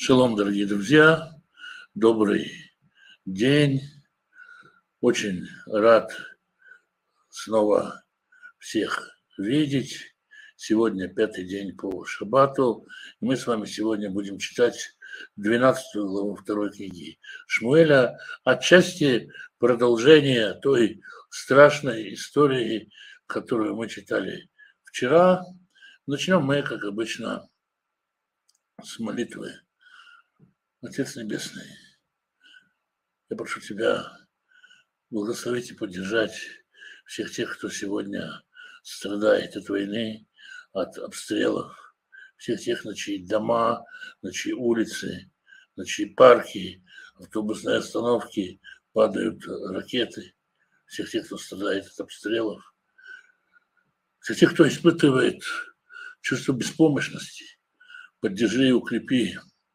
Шалом, дорогие друзья, добрый день. Очень рад снова всех видеть. Сегодня 5-й день по Шаббату. Мы с вами сегодня будем читать 12 главу 2 книги Шмуэля, отчасти продолжение той страшной истории, которую мы читали вчера. Начнем мы, как обычно, с молитвы. Отец Небесный, я прошу Тебя благословить и поддержать всех тех, кто сегодня страдает от войны, от обстрелов, всех тех, на чьи дома, на чьи улицы, на чьи парки, автобусные остановки падают ракеты, всех тех, кто страдает от обстрелов, всех тех, кто испытывает чувство беспомощности, поддержи и укрепи.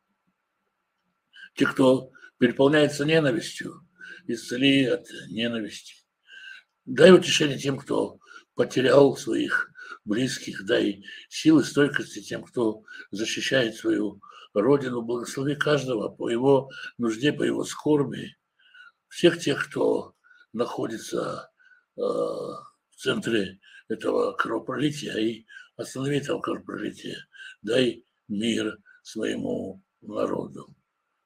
Те, кто переполняется ненавистью, исцели от ненависти. Дай утешение тем, кто потерял своих близких, дай силы, стойкости тем, кто защищает свою родину. Благослови каждого по его нужде, по его скорби. Всех тех, кто находится в центре этого кровопролития, и останови этого кровопролития. Дай мир своему народу.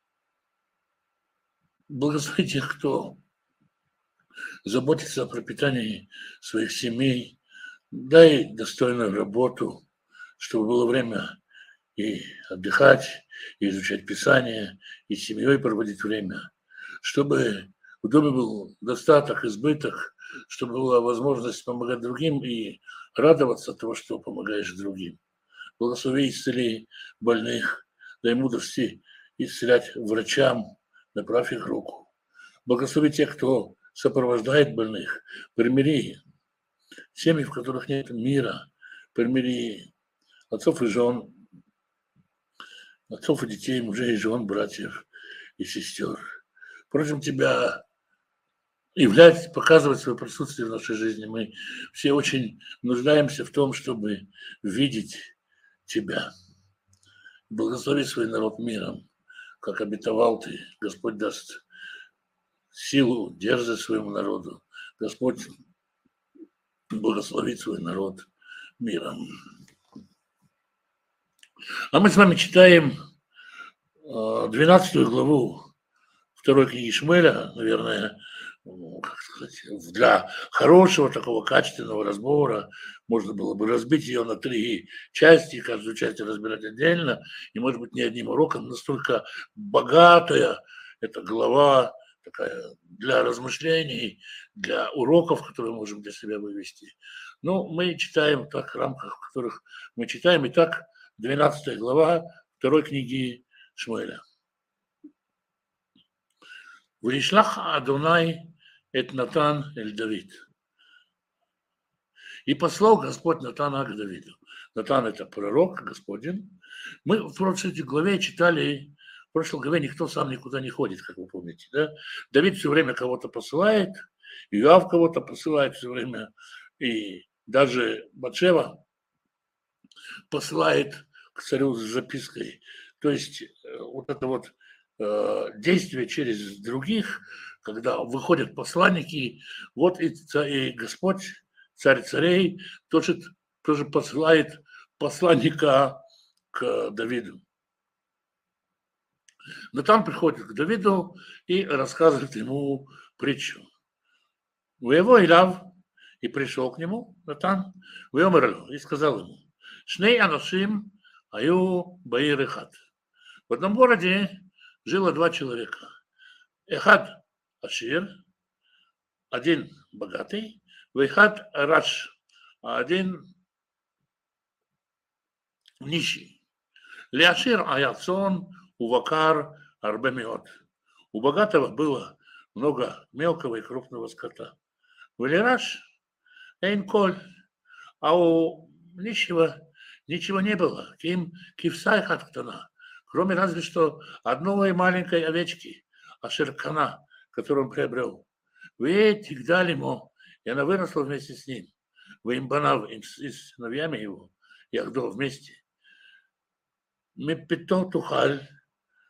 Благослови тех, кто заботится о пропитании своих семей. Дай достойную работу, чтобы было время и отдыхать, и изучать Писание, и с семьей проводить время. Чтобы в доме был достаток, избыток, чтобы была возможность помогать другим и радоваться от того, что помогаешь другим. Благослови, исцели больных, дай мудрости исцелять врачам, направь их руку. Благослови тех, кто сопровождает больных, примири семьи, в которых нет мира, примири отцов и жен, отцов и детей, мужей и жен, братьев и сестер. Просим Тебя являть, показывать свое присутствие в нашей жизни. Мы все очень нуждаемся в том, чтобы видеть Тебя. Благослови свой народ миром, как обетовал Ты. Господь даст силу, дерзость своему народу. Господь благословит свой народ миром. А мы с вами читаем 12 главу 2 книги Шмуэля, наверное, как сказать, для хорошего такого качественного разбора можно было бы разбить ее на 3 части, каждую часть разбирать отдельно, и, может быть, не одним уроком, настолько богатая эта глава, такая для размышлений, для уроков, которые мы можем для себя вывести. Но мы читаем так в рамках, в которых мы читаем. Итак, 12 глава 2 книги Шмуэля. «Ваишлах Адонай эт Натан эль Давид». И послал Господь Натана к Давиду. Натан – это пророк, Господин. Мы в прошлой главе читали, в прошлой главе никто сам никуда не ходит, как вы помните. Да? Давид все время кого-то посылает, Иоав кого-то посылает все время, и даже Батшева посылает к царю с запиской. То есть вот это вот действие через других, когда выходят посланники, вот и Господь, царь царей, тоже посылает посланника к Давиду. Натан приходит к Давиду и рассказывает ему притчу. Воево Илав, и пришел к нему Натан, и сказал ему: Шней анашим аю баир эхад. В одном городе жило 2 человека. Эхад ашир, один богатый, вехад раш, а один нищий. Леашир аяцон увакар арбемиот. У богатого было много мелкого и крупного скота. Велираш эйнколь, а у нищего ничего не было. Ким кивсай хаттана, кроме разве что одной маленькой овечки, ашеркана, которую он приобрел. Вы тигдали ему, и она выросла вместе с ним. Вы им банав, и с сыновьями его, Яхдо вместе. Мепито тухаль,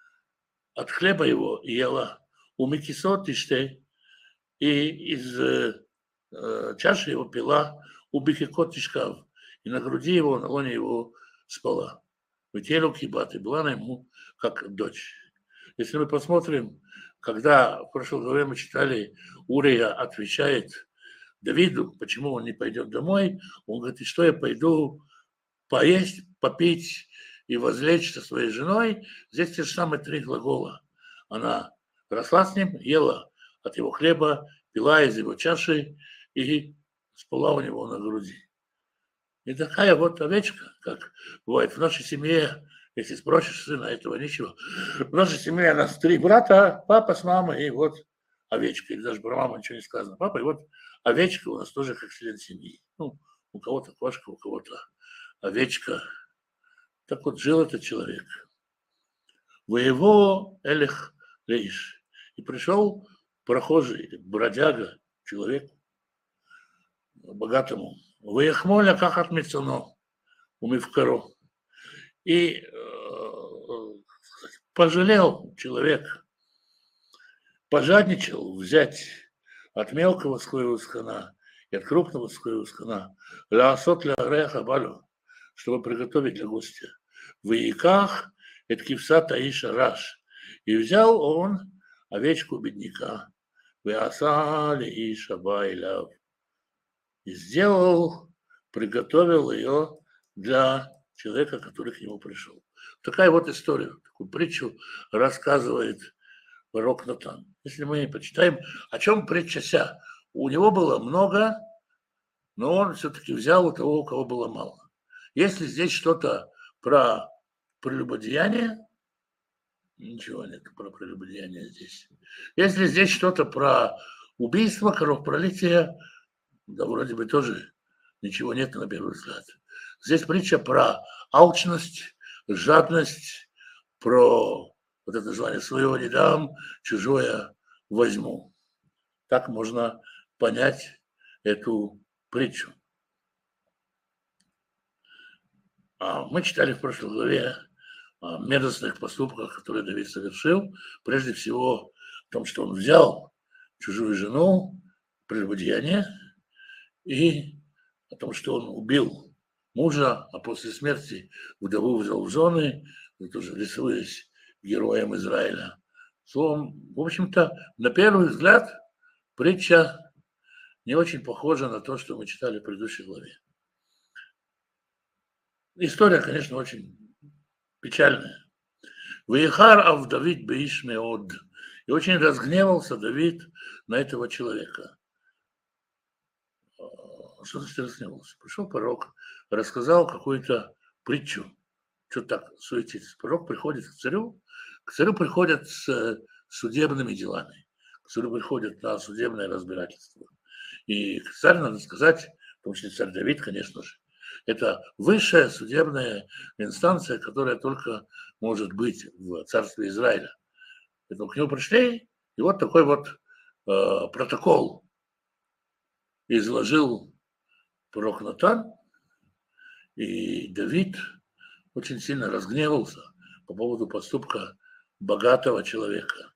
от хлеба его ела, у микисот тиште, и из чаши его пила, у бихикот тишкав, и на груди его, на лоне его спала. Ветелю кибат, и была она ему как дочь. Если мы посмотрим, когда в прошлой главе мы читали, Урия отвечает Давиду, почему он не пойдет домой, он говорит, и что я пойду поесть, попить и возлечь со своей женой. Здесь те же самые три глагола. Она росла с ним, ела от его хлеба, пила из его чаши и спала у него на груди. И такая вот овечка, как бывает в нашей семье, если спросишь сына, этого ничего. В нашей семье у нас три брата, папа с мамой, и вот овечка. Или даже про маму ничего не сказано. Папа, и вот овечка у нас тоже как член семьи. Ну, у кого-то кошка, у кого-то овечка. Так вот жил этот человек. Воево элех лейш. И пришел прохожий, бродяга, человек богатому. Воехмоля как от мецано, умивкаро. И пожалел человек, пожадничал взять от мелкого своего скана и от крупного своего скана, лясот ля греха балю, чтобы приготовить для гостя. В Ииках это кивса таиша раш. И взял он овечку бедняка, в Иасале и Шабайляв. И сделал, приготовил ее для человека, который к нему пришел. Такая вот история, такую притчу рассказывает пророк Натан. Если мы почитаем, о чем притча ся. У него было много, но он все-таки взял у того, у кого было мало. Если здесь что-то про прелюбодеяние, ничего нет про прелюбодеяние здесь. Если здесь что-то про убийство, кровопролитие, да вроде бы тоже ничего нет на первый взгляд. Здесь притча про алчность, жадность, про вот это желание своего не дам, чужое возьму. Так можно понять эту притчу. Мы читали в прошлой главе о мерзостных поступках, которые Давид совершил. Прежде всего в том, что он взял чужую жену, прелюбодеяние, и о том, что он убил мужа, а после смерти вдову взял в жены, тоже рисуясь героем Израиля. Словом, в общем-то, на первый взгляд, притча не очень похожа на то, что мы читали в предыдущей главе. История, конечно, очень печальная. «Ваихар ав Давид беиш меод». И очень разгневался Давид на этого человека. Что значит разгневался? Пришел пророк, рассказал какую-то притчу. Что так суетится? Пророк приходит к царю приходят с судебными делами, к царю приходят на судебное разбирательство. И царь, надо сказать, в том числе царь Давид, конечно же, это высшая судебная инстанция, которая только может быть в царстве Израиля. Поэтому к нему пришли, и вот такой вот протокол изложил пророк Натан, и Давид очень сильно разгневался по поводу поступка богатого человека.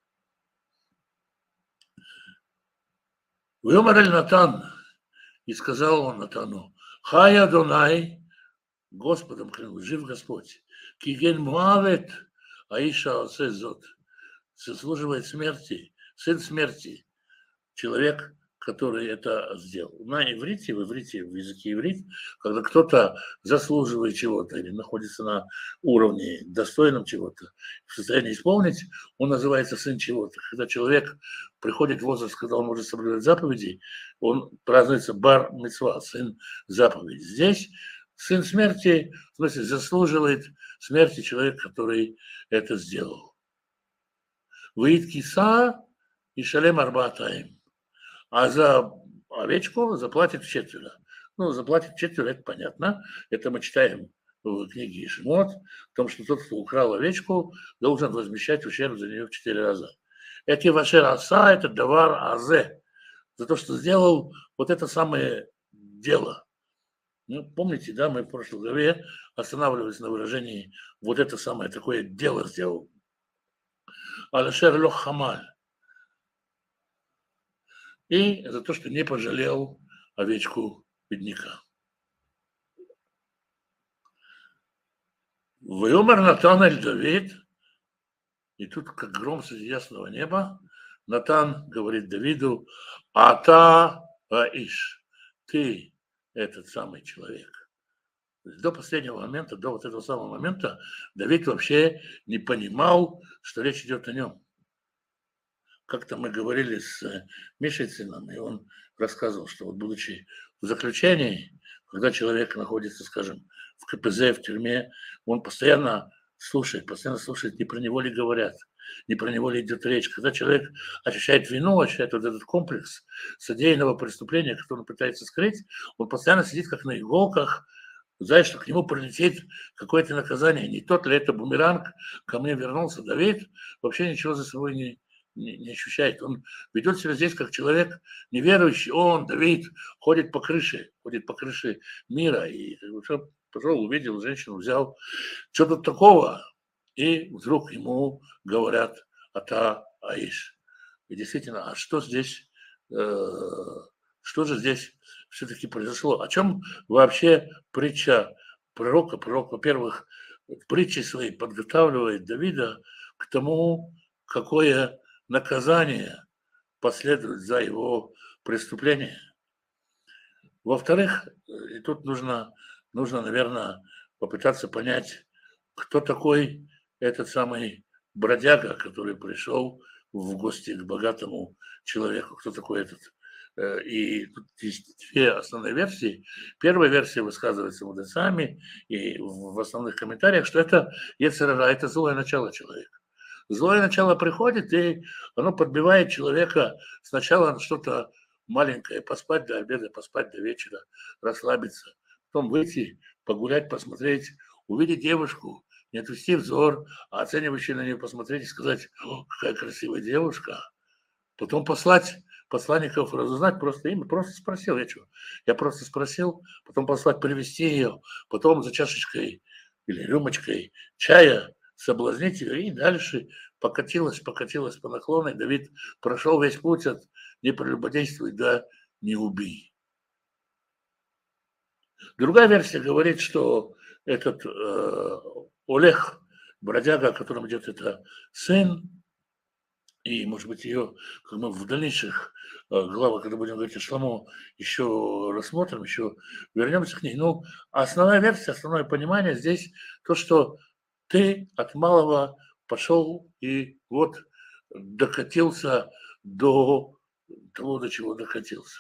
Выморали Натан, и сказал он Натану: «Хай Адонай, Господом клянусь, жив Господь, киген муавет, аиша осезот, заслуживает смерти, сын смерти, человек, который это сделал». На иврите, в языке иврит, когда кто-то заслуживает чего-то или находится на уровне достойном чего-то, в состоянии исполнить, он называется сын чего-то. Когда человек приходит в возраст, когда он может соблюдать заповеди, он празднуется бар мицва, сын заповеди. Здесь сын смерти, в смысле, заслуживает смерти человек, который это сделал. Выид киса и шалем арбаатаим. А за овечку заплатит вчетверо. Ну, заплатит вчетверо, это понятно. Это мы читаем в книге Шимот, о том, что тот, кто украл овечку, должен возмещать ущерб за нее в 4 раза. Это вашер аса, это давар азе. За то, что сделал вот это самое дело. Ну, помните, да, мы в прошлой главе останавливались на выражении вот это самое такое дело сделал. Алашер лох хамаль. И за то, что не пожалел овечку бедняка. Вайомер Натан эль Давид, и тут, как гром среди ясного неба, Натан говорит Давиду: Ата Аиш, ты этот самый человек. То есть до последнего момента, до вот этого самого момента Давид вообще не понимал, что речь идет о нем. Как-то мы говорили с Мишей Цином, и он рассказывал, что вот будучи в заключении, когда человек находится, скажем, в КПЗ, в тюрьме, он постоянно слушает, не про него ли говорят, не про него ли идет речь. Когда человек ощущает вину, ощущает вот этот комплекс содеянного преступления, который он пытается скрыть, он постоянно сидит как на иголках, знает, что к нему прилетит какое-то наказание. Не тот ли это бумеранг, ко мне вернулся Давид, вообще ничего за собой не ощущает. Он ведет себя здесь как человек неверующий. Он, Давид, ходит по крыше мира. И пошел, увидел женщину, взял. Что тут такого? И вдруг ему говорят: Ата Аиш. И действительно, а что же здесь все-таки произошло? О чем вообще притча пророка? Пророк, во-первых, притчи своей подготавливает Давида к тому, какое наказание последует за его преступление. Во-вторых, и тут нужно, наверное, попытаться понять, кто такой этот самый бродяга, который пришел в гости к богатому человеку. Кто такой этот? И тут есть две основные версии. Первая версия высказывается мудрецами и в основных комментариях, что это йецер ара, это злое начало человека. Злое начало приходит, и оно подбивает человека сначала что-то маленькое, поспать до обеда, поспать до вечера, расслабиться, потом выйти, погулять, посмотреть, увидеть девушку, не отвести взор, а оценивающий на нее посмотреть и сказать: о, какая красивая девушка. Потом послать посланников разузнать просто имя, просто спросил, я просто спросил, потом послать привести ее, потом за чашечкой или рюмочкой чая соблазнить ее, и дальше покатилась по наклонной. Давид прошел весь путь от не прелюбодействуй до не убий. Другая версия говорит, что этот Олег, бродяга, о котором идет, это сын, и, может быть, ее, как мы в дальнейших главах, когда будем говорить о Шломо, еще рассмотрим, еще вернемся к ней. Но основная версия, основное понимание здесь то, что ты от малого пошел и вот докатился до того, до чего докатился.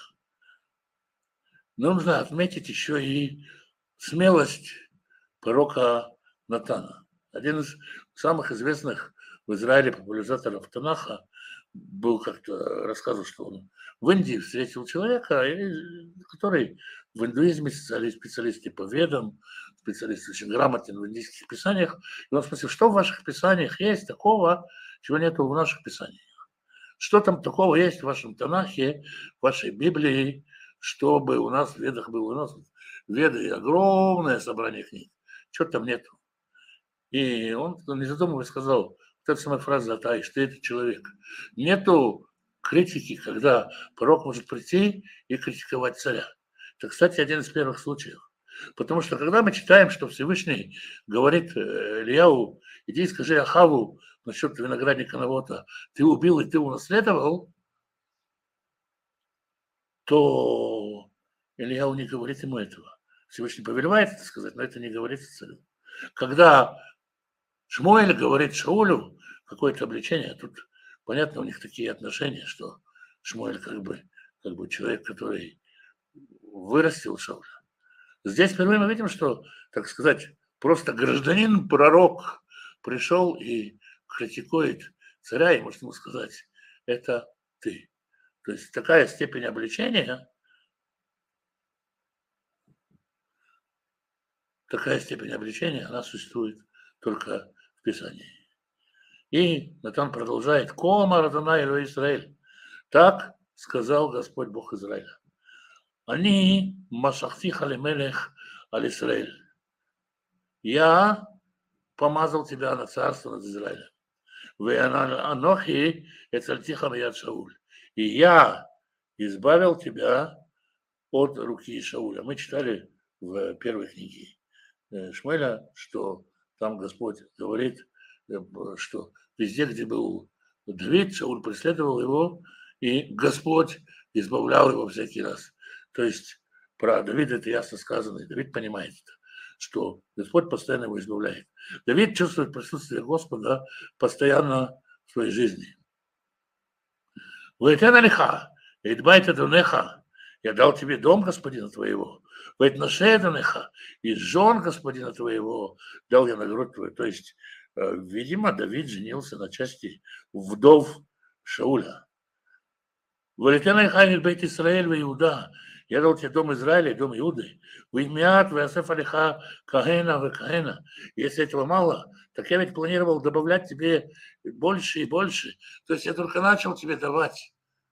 Но нужно отметить еще и смелость пророка Натана. Один из самых известных в Израиле популяризаторов Танаха был, как-то рассказывал, что он в Индии встретил человека, который в индуизме специалист по ведам, специалист очень грамотен в индийских писаниях. И он спросил: что в ваших писаниях есть такого, чего нет в наших писаниях? Что там такого есть в вашем Танахе, в вашей Библии, чтобы у нас в Ведах было? У нас Веды огромное собрание книг. Чего там нету? И он, не задумываясь, сказал: вот эта самая фраза «Атай», что это человек. Нету критики, когда пророк может прийти и критиковать царя. Это, кстати, один из первых случаев. Потому что когда мы читаем, что Всевышний говорит Ильяу: иди и скажи Ахаву насчет виноградника Навота, ты убил и ты унаследовал, то Ильяу не говорит ему этого. Всевышний повелевает это сказать, но это не говорится царю. Когда Шмуэль говорит Шаулю какое-то обличение, тут понятно, у них такие отношения, что Шмуэль как бы человек, который вырастил Шауля. Здесь впервые мы видим, что, так сказать, просто гражданин-пророк пришел и критикует царя, и может ему сказать: это ты. То есть такая степень обличения, она существует только в Писании. И Натан продолжает: «Кома Адонай Элой Израиль». Так сказал Господь Бог Израиля. Они машахтих алимелех аль Израиль. Я помазал тебя на царство над Израилем. Анохи эцальтиха мияд Шауль. И я избавил тебя от руки Шауля. Мы читали в первой книге Шмуэля, что там Господь говорит, что везде, где был Давид, Шауль преследовал его, и Господь избавлял его всякий раз. То есть про Давида это ясно сказано, и Давид понимает это, что Господь постоянно его избавляет. Давид чувствует присутствие Господа постоянно в своей жизни. «Ваэтен алиха, идбайт адонеха, я дал тебе дом господина твоего, ваэтнаше адонеха, и жен господина твоего дал я награду твою». То есть, видимо, Давид женился на части вдов Шауля. «Ваэтен алиха, идбайт Исраэль ва Иуда, я дал тебе дом Израиля и дом Иуды. Вимят вясеф алиха кахена ва кахена». Если этого мало, так я ведь планировал добавлять тебе больше и больше. То есть я только начал тебе давать.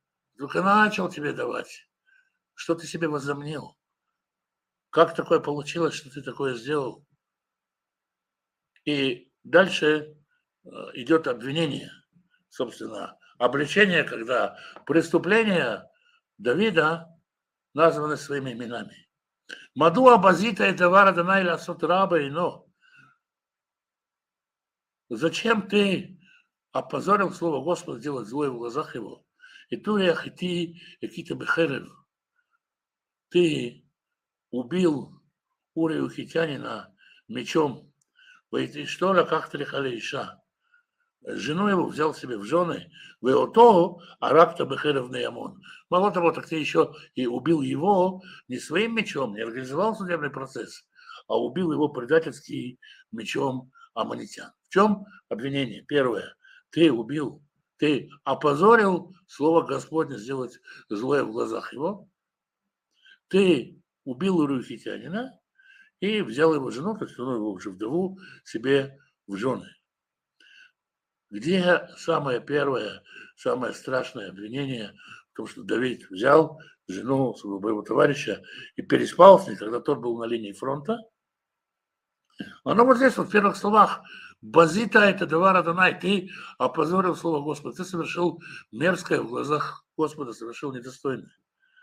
Что ты себе возомнил? Как такое получилось, что ты такое сделал? И дальше идет обвинение, собственно, обличение, когда преступления Давида названы своими именами. Маду абазита и товара Данай ласот раба ино. Зачем ты опозорил слово Господа, делать злое в глазах его? И ту я хити какие-то бехерев. Ты убил Урию хитянина мечом. И что ли, как ты иша? Жену его взял себе в жены, в Иотову, а ракта бехерев наямон. Мало того, так ты еще и убил его не своим мечом, не организовал судебный процесс, а убил его предательски мечом аммонитян. В чем обвинение? Первое. Ты опозорил слово Господне сделать злое в глазах его. Ты убил Урию хитянина и взял его жену, то есть его уже вдову, себе в жены. Где самое первое, самое страшное обвинение в том, что Давид взял жену своего боевого товарища и переспал с ней, когда тот был на линии фронта? Оно вот здесь, вот в первых словах. Базита это давар Адонай, ты опозорил слово Господа, ты совершил мерзкое в глазах Господа, совершил недостойное.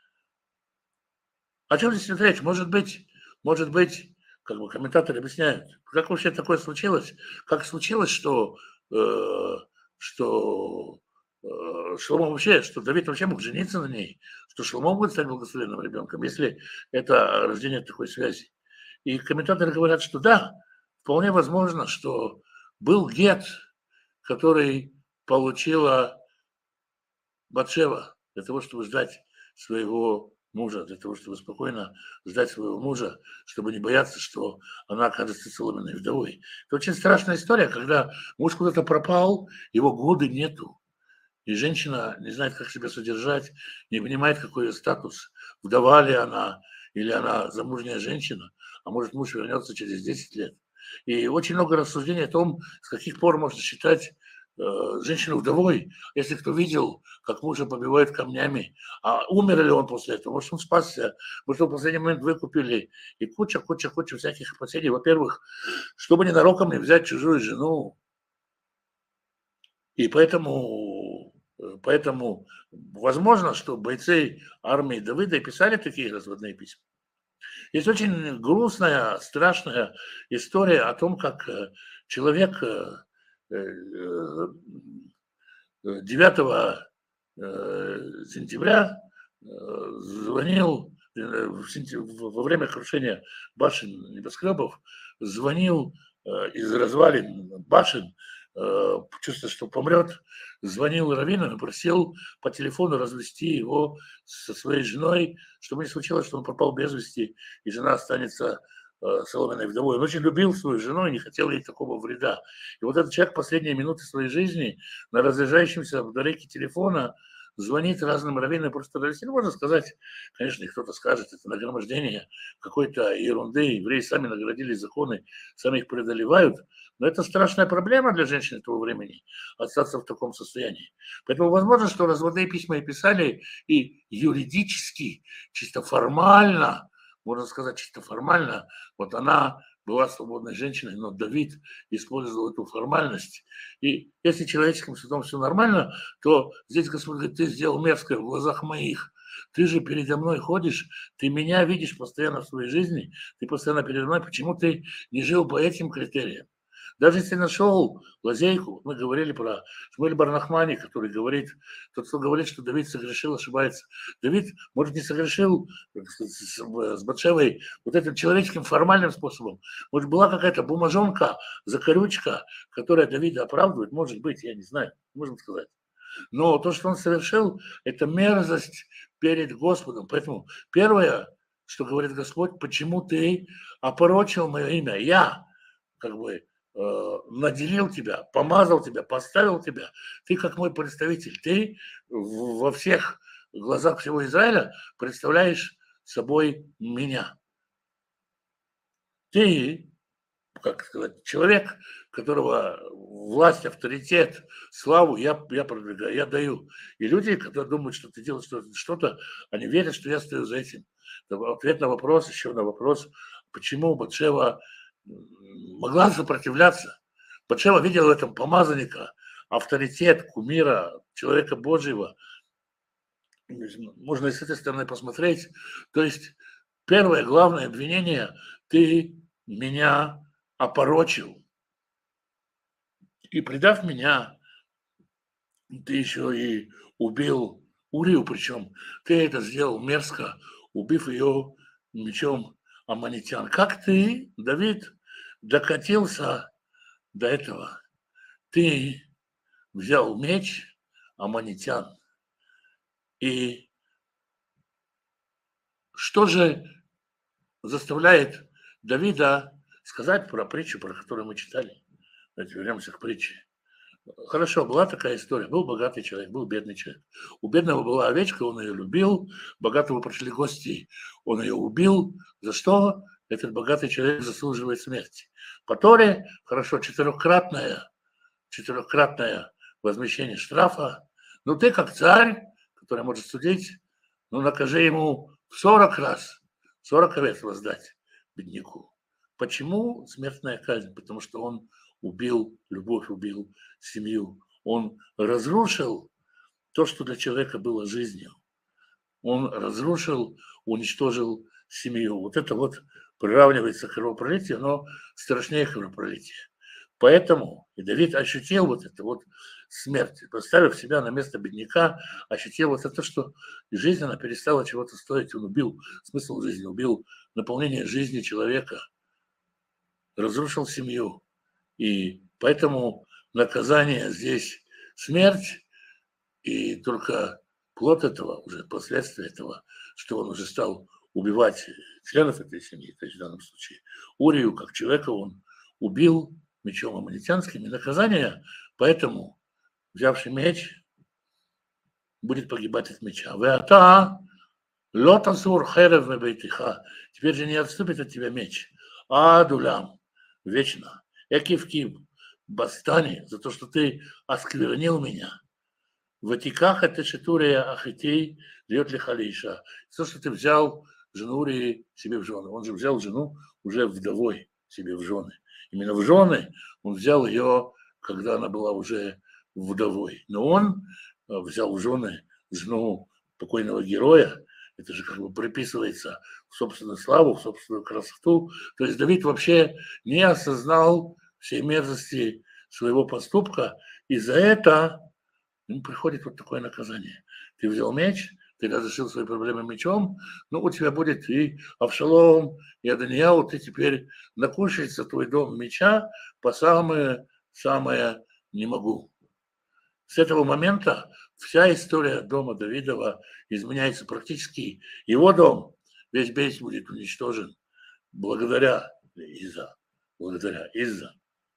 О чем здесь речь? Может быть, как бы комментаторы объясняют, как вообще такое случилось? Как случилось, что Шломо вообще, что Давид вообще мог жениться на ней, что Шломо будет стать благословенным ребенком, если это рождение такой связи. И комментаторы говорят, что да, вполне возможно, что был гет, который получила Батшева для того, чтобы ждать своего мужа, для того, чтобы спокойно ждать своего мужа, чтобы не бояться, что она окажется соломенной вдовой. Это очень страшная история, когда муж куда-то пропал, его годы нету, и женщина не знает, как себя содержать, не понимает, какой ее статус, вдова ли она, или она замужняя женщина, а может муж вернется через 10 лет. И очень много рассуждений о том, с каких пор можно считать женщину вдовой, если кто видел, как мужа побивают камнями, а умер ли он после этого, может он спасся, может он в последний момент выкупили, и куча всяких опасений. Во-первых, чтобы ненароком не взять чужую жену, и поэтому возможно, что бойцы армии Давида писали такие разводные письма. Есть очень грустная, страшная история о том, как человек 9 сентября звонил во время крушения башен небоскребов, звонил из развалин башен, чувствуя, что помрет, звонил раввину и просил по телефону развести его со своей женой, чтобы не случилось, что он пропал без вести, и жена останется соломенной вдовой. Он очень любил свою жену и не хотел ей такого вреда. И вот этот человек в последние минуты своей жизни на разряжающемся в далеке телефона звонит разным раввинам, просто не можно сказать, конечно, кто-то скажет, это нагромождение какой-то ерунды, евреи сами наградили законы, сами их преодолевают, но это страшная проблема для женщин того времени, остаться в таком состоянии. Поэтому возможно, что разводные письма и писали, и юридически, чисто формально, можно сказать, чисто формально, вот она была свободной женщиной, но Давид использовал эту формальность. И если человеческим судом все нормально, то здесь Господь говорит, ты сделал мерзкое в глазах моих. Ты же передо мной ходишь, ты меня видишь постоянно в своей жизни, ты постоянно передо мной, почему ты не жил по этим критериям? Даже если нашел лазейку, мы говорили про Шмуэль бар Нахмани, который говорит, тот, кто говорит, что Давид согрешил, ошибается. Давид, может, не согрешил с Батшевой вот этим человеческим формальным способом. Может, была какая-то бумажонка, закорючка, которая Давида оправдывает, может быть, я не знаю, можно сказать. Но то, что он совершил, это мерзость перед Господом. Поэтому первое, что говорит Господь, почему ты опорочил мое имя? Я как бы наделил тебя, помазал тебя, поставил тебя. Ты как мой представитель. Ты во всех глазах всего Израиля представляешь собой меня. Ты, как сказать, человек, которого власть, авторитет, славу я продвигаю, я даю. И люди, которые думают, что ты делаешь что-то, они верят, что я стою за этим. Ответ на вопрос, еще на вопрос, почему Батшева могла сопротивляться. Батшева видела в этом помазанника, авторитет, кумира, человека Божьего. Можно и с этой стороны посмотреть. То есть первое главное обвинение – ты меня опорочил. И предав меня, ты еще и убил Урию, причем ты это сделал мерзко, убив ее мечом аммонитян. Как ты, Давид, докатился до этого? Ты взял меч аммонитян. И что же заставляет Давида сказать про притчу, про которую мы читали? Давайте вернемся к притче. Хорошо, была такая история. Был богатый человек, был бедный человек. У бедного была овечка, он ее любил. Богатого пришли гости, он ее убил. За что? Этот богатый человек заслуживает смерти. По Торе, хорошо, четырехкратное возмещение штрафа. Но ты, как царь, который может судить, ну, накажи ему в 40 раз, 40 овец воздать бедняку. Почему смертная казнь? Потому что он убил любовь, убил семью. Он разрушил то, что для человека было жизнью. Он разрушил, уничтожил семью. Вот это вот приравнивается к кровопролитию, но страшнее кровопролития. Поэтому и Давид ощутил вот это вот смерть, поставив себя на место бедняка, ощутил вот это, что жизнь, она перестала чего-то стоить. Он убил смысл жизни, убил наполнение жизни человека, разрушил семью. И поэтому наказание здесь смерть, и только плод этого, уже последствия этого, что он уже стал убивать членов этой семьи, то есть в данном случае Урию, как человека, он убил мечом аммонитянским, и наказание, поэтому, взявший меч, будет погибать от меча. Теперь же не отступит от тебя меч. Адулям, вечно. Экив-кив, бастани, за то, что ты осквернил меня. Ватиках это шитурия ахитей льет лихалиша. То, что ты взял жену Урии себе в жены. Он же взял жену уже вдовой себе в жены. Именно в жены он взял ее, когда она была уже вдовой. Но он взял в жены жену покойного героя. Это же как бы приписывается в собственную славу, в собственную красоту. То есть Давид вообще не осознал всей мерзости своего поступка, и за это ему приходит вот такое наказание. Ты взял меч, ты разрешил свои проблемы мечом, ну, у тебя будет и Авшалом, и Аданияу, ты теперь накушается твой дом меча по самое не могу. С этого момента вся история дома Давидова изменяется практически. Его дом, весь бейс будет уничтожен благодаря из-за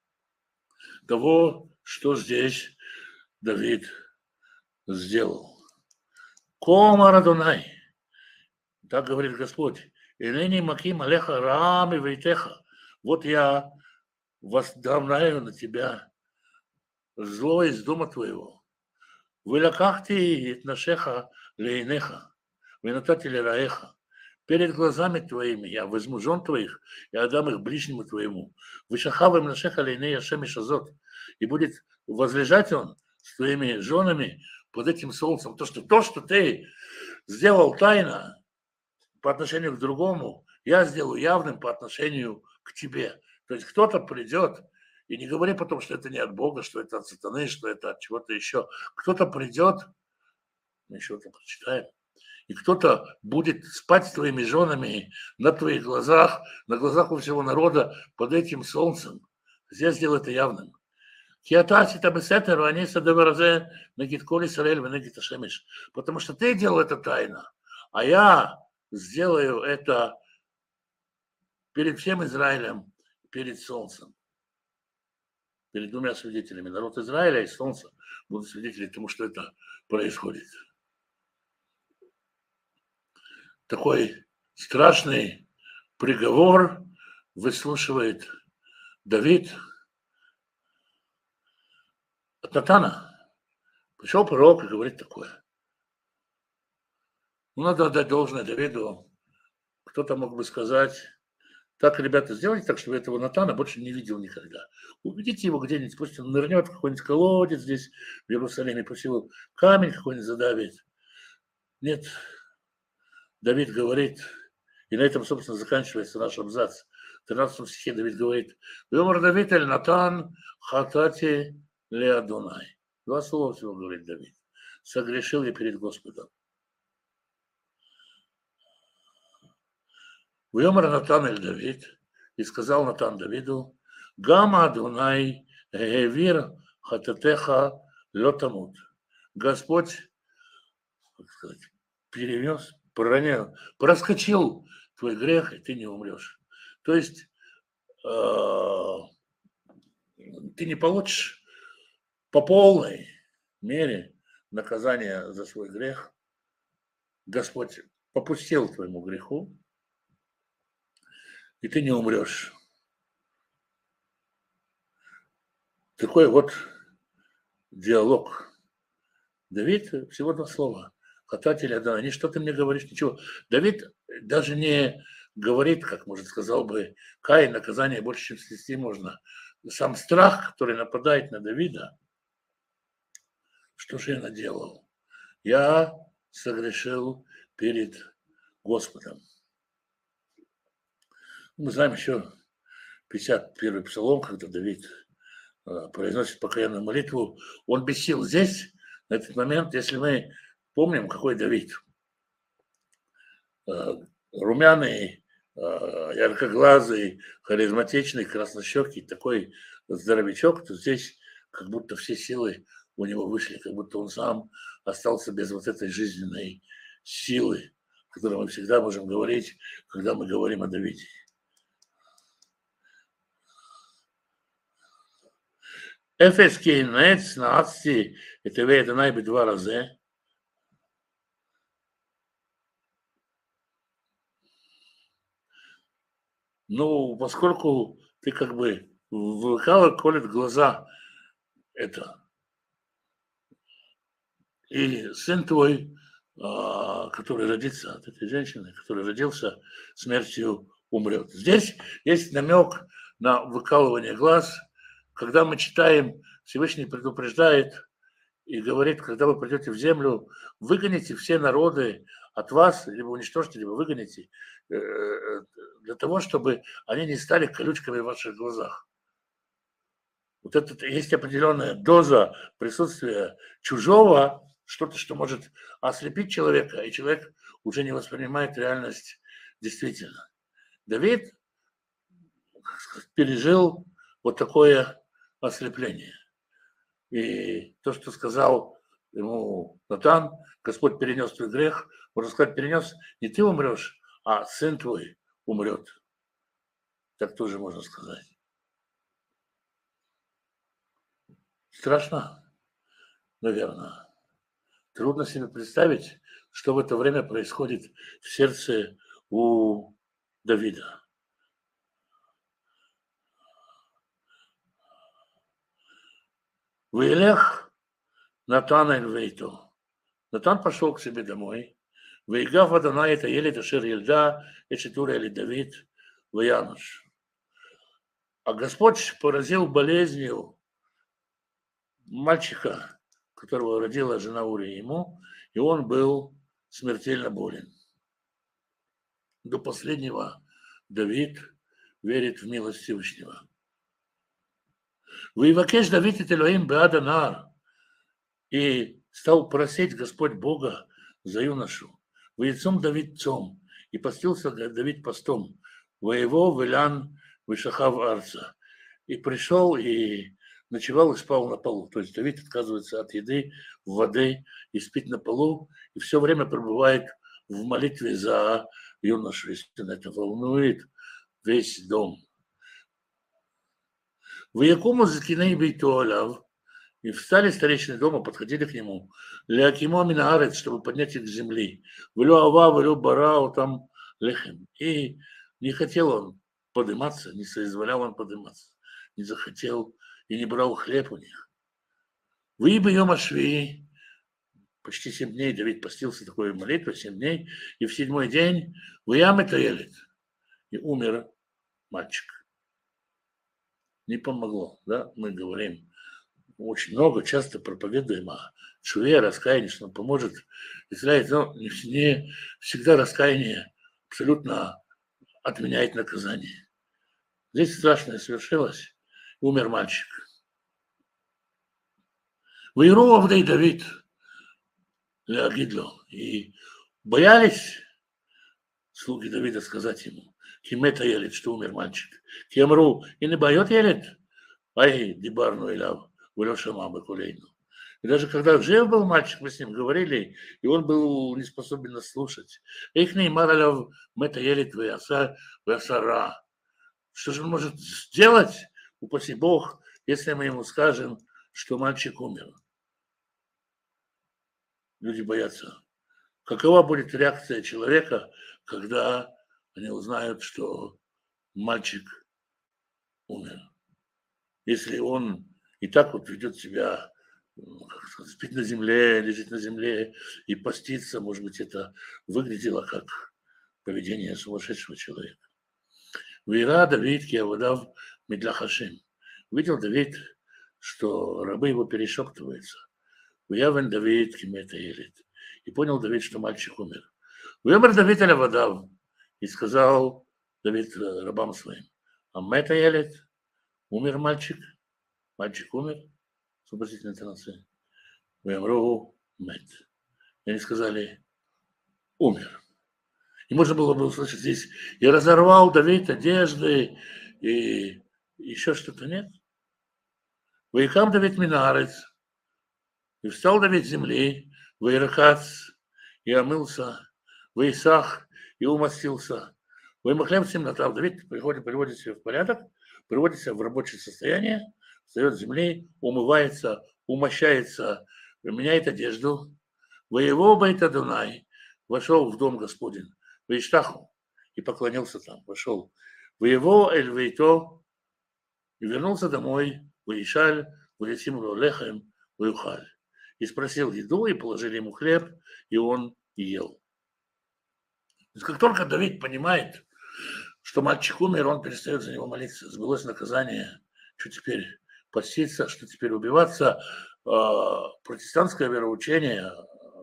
того, что здесь Давид сделал. Комар Адонай, так говорит Господь, «Инени маким алеха раам и вейтеха». Вот я возглавляю на тебя зло из дома твоего. «Вылакахти итнашеха лейнеха, винатати лираеха». перед глазами твоими я возьму жен твоих и отдам их ближнему твоему. Вышахавым нашеха лейней Ашем Шазот. И будет возлежать он с твоими женами под этим солнцем. То, что ты сделал тайно по отношению к другому, я сделаю явным по отношению к тебе. То есть кто-то придет, и не говори потом, что это не от Бога, что это от сатаны, что это от чего-то еще. Кто-то придет, мы еще это прочитаем, и кто-то будет спать с твоими женами на твоих глазах, на глазах у всего народа под этим солнцем. Здесь сделай это явным. Потому что ты делал это тайно, а я сделаю это перед всем Израилем, перед солнцем, перед двумя свидетелями. Народ Израиля и солнце будут свидетели тому, что это происходит. Такой страшный приговор выслушивает Давид от Натана. Пришел пророк и говорит такое. Ну, надо отдать должное Давиду. Кто-то мог бы сказать, так, ребята, сделайте так, чтобы этого Натана больше не видел никогда. Уведите его где-нибудь, пусть он нырнет в какой-нибудь колодец здесь, в Иерусалиме, пусть его камень какой-нибудь задавит. Нет, Давид говорит, и на этом, собственно, заканчивается наш абзац. В 13 стихе Давид говорит, «Вемар Давид эль Натан хатати ле Адонай». Два слова всего говорит Давид. «Согрешил я перед Господом». Вемар Натан эль Давид, и сказал Натан Давиду, «Гама Адонай гевир хататеха лотамут». Господь, как сказать, перенес, проронил, проскочил твой грех, и ты не умрешь. То есть ты не получишь по полной мере наказание за свой грех. Господь попустил твоему греху, и ты не умрешь. Такой вот диалог. Давид, всего два слова. Хататель Адонай, не что ты мне говоришь, ничего. Давид даже не говорит, как, может, сказал бы Каин, наказание больше, чем снести можно. Сам страх, который нападает на Давида, что же я наделал? Я согрешил перед Господом. Мы знаем еще 51-й псалом, когда Давид произносит покаянную молитву, он без сил. Здесь, на этот момент, если мы помним, какой Давид, румяный, яркоглазый, харизматичный, краснощекий, такой здоровячок, то здесь как будто все силы у него вышли, как будто он сам остался без вот этой жизненной силы, о которой мы всегда можем говорить, когда мы говорим о Давиде. Эфес кейнец наацти этеве Адонай бедва разе. Ну, поскольку ты как бы выкала, колет глаза это, и сын твой, который родится от этой женщины, который родился, смертью умрет. Здесь есть намек на выкалывание глаз. Когда мы читаем, Всевышний предупреждает и говорит, когда вы придете в землю, выгоните все народы от вас, либо уничтожьте, либо выгоните, для того, чтобы они не стали колючками в ваших глазах. Вот это есть определенная доза присутствия чужого, что-то, что может ослепить человека, и человек уже не воспринимает реальность действительно. Давид пережил вот такое ослепление. И то, что сказал ему Натан, Господь перенес твой грех, можно сказать, перенес, не ты умрешь, а сын твой умрет. Так тоже можно сказать. Страшно, наверное. Трудно себе представить, что в это время происходит в сердце у Давида. Ваилех Натан эль вейту. Натан пошел к себе домой. ויגף אדוני את הילד אשר ילדה את שתוריה לדוד וינוש. А Господь поразил болезнью мальчика, которого родила жена Урии ему, и он был смертельно болен. До последнего Давид верит в милость Всевышнего. ויבקש דוד את אלוהים בעד הנער, и стал просить Господь Бога за юношу. Вецом Давид цом, и постился Давид постом. Воево Велян Вышахав Арца. И пришел, и ночевал, и спал на полу. То есть Давид отказывается от еды, воды, и спит на полу, и все время пребывает в молитве за юношу. Естественно, это волнует весь дом. Ваякому закиней бейту аляв, и встали старейшины дома, подходили к нему, леакимо минаарец, чтобы поднять их с земли. Влю ава, влю барау, там лехем. И не хотел он подниматься, не соизволял он подниматься, не захотел и не брал хлеб у них. Вы бьем ашви, почти 7 дней Давид постился такой молитвой, 7 дней, и в 7-й день выям это елит, и умер мальчик. Не помогло, да, мы говорим очень много, часто проповедуем о чуве, раскаянии, что он поможет Израилю, но не всегда раскаяние абсолютно отменяет наказание. Здесь страшное совершилось, умер мальчик. Ваиру Авдей Давид Леагидло, и боялись слуги Давида сказать ему, Кимета елет, что умер мальчик. Кемру, и не боет елет, ай, дибарну иляв, вылеша мамы кулейну. И даже когда жив был мальчик, мы с ним говорили, и он был не способен нас слушать. Их не мараляв мета елет вясара. Что же он может сделать, упаси Бог, если мы ему скажем, что мальчик умер? Люди боятся. Какова будет реакция человека, когда они узнают, что мальчик умер? Если он и так вот ведет себя, как сказать, спит на земле, лежит на земле и постится, может быть, это выглядело как поведение сумасшедшего человека. Вера Давид киаводав медляхашим. Увидел Давид, что рабы его перешептываются. Уявен Давид кимета елит. И понял Давид, что мальчик умер. Уявер Давид аляводав. И сказал Давид рабам своим. А мета елит. Умер мальчик. Мальчик умер. С вопросительной интонацией. Уявру мет. И они сказали, умер. И можно было бы услышать здесь, и разорвал Давид одежды, и еще что-то нет. Выехал Давид минарец, и встал Давид с земли, выерахац, и омылся, выисах, и умастился. Вымахлем темнотав. Давид приводит себя в порядок, приводит себя в рабочее состояние, встает с земли, умывается, умощается, меняет одежду. Воево байта Дунай, вошел в дом Господень. Вейштаху, и поклонился там, вошел. Воево эль вейто, и вернулся домой, выишаль, вылетим лехем, выухаль. И спросил еду, и положили ему хлеб, и он ел. Как только Давид понимает, что мальчик умер, он перестает за него молиться. Сбылось наказание, что теперь поститься, что теперь убиваться. Протестантское вероучение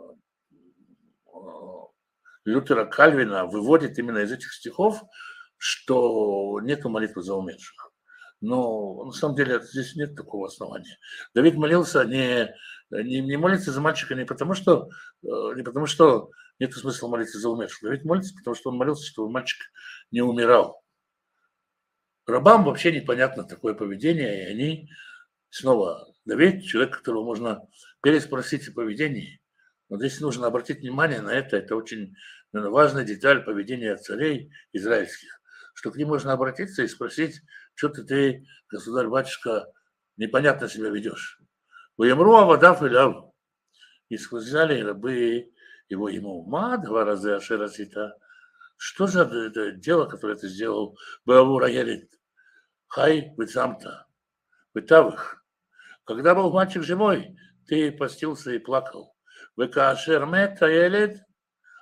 Лютера Кальвина выводит именно из этих стихов, что нет молитвы за умерших. Но на самом деле здесь нет такого основания. Давид молился не молится за мальчика не потому, что нет смысла молиться за умерших. Давид молится, потому что он молился, чтобы мальчик не умирал. Рабам вообще непонятно такое поведение, и они снова Давид, человек, которого можно переспросить о поведении. Но здесь нужно обратить внимание на это очень важная деталь поведения царей израильских, что к ним можно обратиться и спросить, что ты, государь-батюшка, непонятно себя ведешь. Воемру авадав и ляв. И сказали рабы его ему, ма, два раза ашерасита. Что за это дело, которое ты сделал? Бавура елит. Хай, вы сам-то. Вы тавых. Когда был мальчик живой, ты постился и плакал. Векашер мета елит,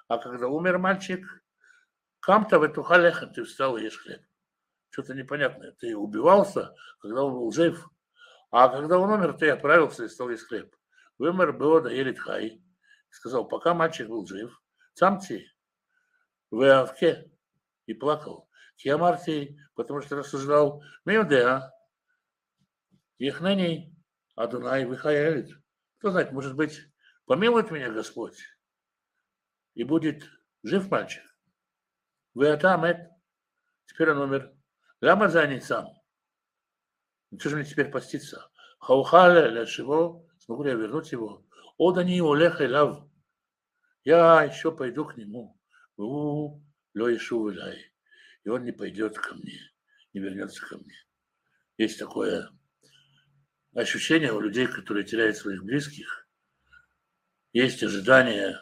А когда умер мальчик, кам-то в эту халеха, ты встал и ешь хлеб. Что-то непонятное. Ты убивался, когда он был жив, а когда он умер, ты отправился и стал есть хлеб. Вымер Беода Елит Хай. Сказал, пока мальчик был жив, самти, в Авке, и плакал. Киамарти, потому что рассуждал, Меудеа, Ехнени, Адунай, Вихаэлит. Кто знает, может быть, помилует меня Господь, и будет жив мальчик. Вы атамет, теперь он умер. Лама занят сам. Что же мне теперь поститься? Хаухаля ляшего, смогу ли я вернуть его? Одани олех и лав. Я еще пойду к нему. Ло ишу виляй. И он не пойдет ко мне, не вернется ко мне. Есть такое ощущение у людей, которые теряют своих близких. Есть ожидание,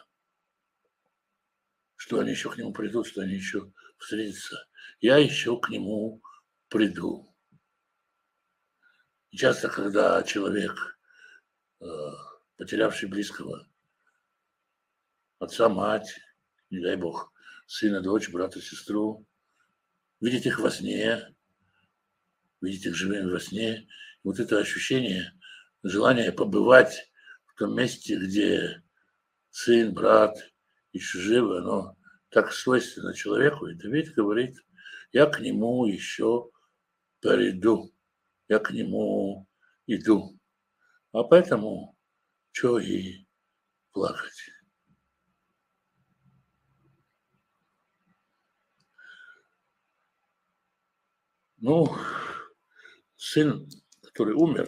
что они еще к нему придут, что они еще встретятся. Я еще к нему приду. И часто, когда человек, потерявший близкого, отца, мать, не дай бог, сына, дочь, брата, сестру, видит их во сне, видит их живыми во сне, вот это ощущение, желание побывать в том месте, где сын, брат еще живы, оно так свойственно человеку. И Давид говорит, я к нему еще приду, я к нему иду. А поэтому что и плакать. Ну, сын, который умер,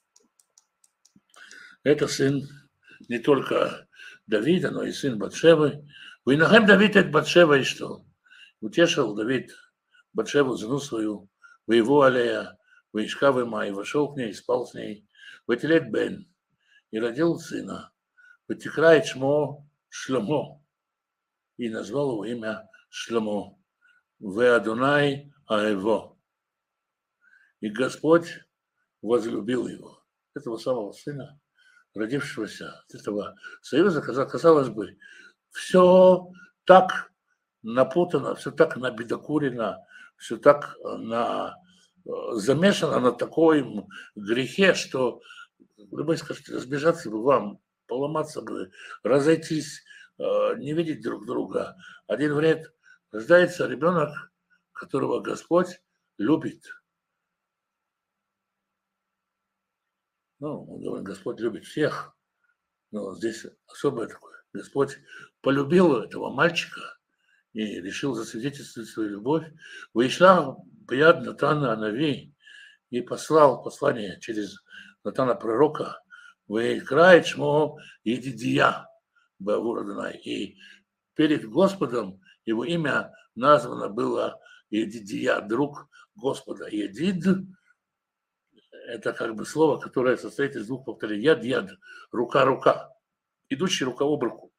это сын не только Давида, но и сын Батшевы. Винахем Давид это Батшева и что? Утешил Давид Батшеву, жену свою, воеву алея, воишка вема, и вошел к ней, и спал с ней. Ватилет бен, и родил сына. Ватикрает шмо Шломо, и назвал его имя Шломо. Ве Адонай Аэво. И Господь возлюбил его, этого самого сына, родившегося от этого союза, казалось бы, все так напутано, все так набедокурено, все так замешано на таком грехе, что любой скажет, разбежаться бы вам, поломаться бы, разойтись, не видеть друг друга. Один вред. Рождается ребенок, которого Господь любит. Ну, он говорит, Господь любит всех, но здесь особое такое. Господь полюбил этого мальчика и решил засвидетельствовать свою любовь. Вышла Бияд Натана Анави и послал послание через Натана пророка. Выиграет шмо Едидия Бавур Адонай. И перед Господом его имя названо было Едидия, друг Господа. Едид это как бы слово, которое состоит из двух повторений. Яд, рука, идущий рука об руку.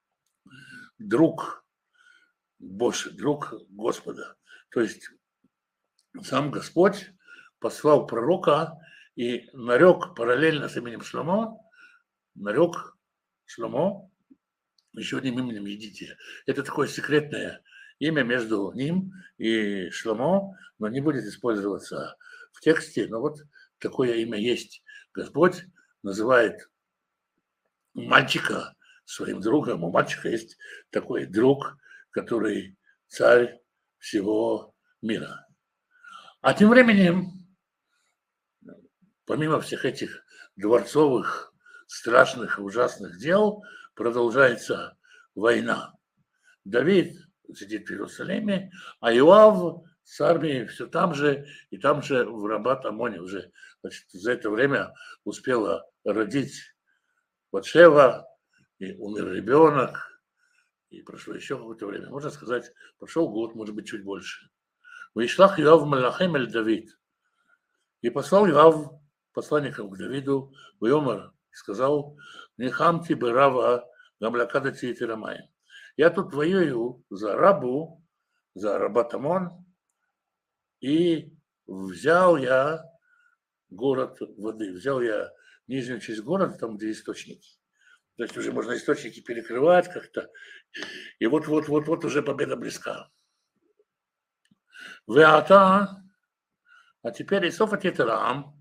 Друг Божий, друг Господа. То есть сам Господь послал пророка и нарек параллельно с именем Шломо, нарек Шломо еще одним именем Едидия. Это такое секретное имя между ним и Шломо, но не будет использоваться в тексте, но вот такое имя есть. Господь называет мальчика своим другом. У мальчика есть такой друг, который царь всего мира. А тем временем, помимо всех этих дворцовых, страшных, ужасных дел, продолжается война. Давид сидит в Иерусалиме, а Иоав с армией все там же, и там же в Рабат-Амоне уже. Значит, за это время успела родить Батшева, и умер ребенок, и прошло еще какое-то время. Можно сказать, прошел год, может быть, чуть больше. Вишлах Иоав Малахем эль Давид. И послал Иоав посланникам к Давиду, Вайомар, и сказал, Нехамти Берава Гамлякадати и Тирамай. Я тут воюю за Рабу, за Рабат-Амон, и взял я город воды, взял я нижнюю часть города, там, где источники. То есть уже можно источники перекрывать как-то. И вот уже победа близка. Веата, а теперь Исофа Тетерам,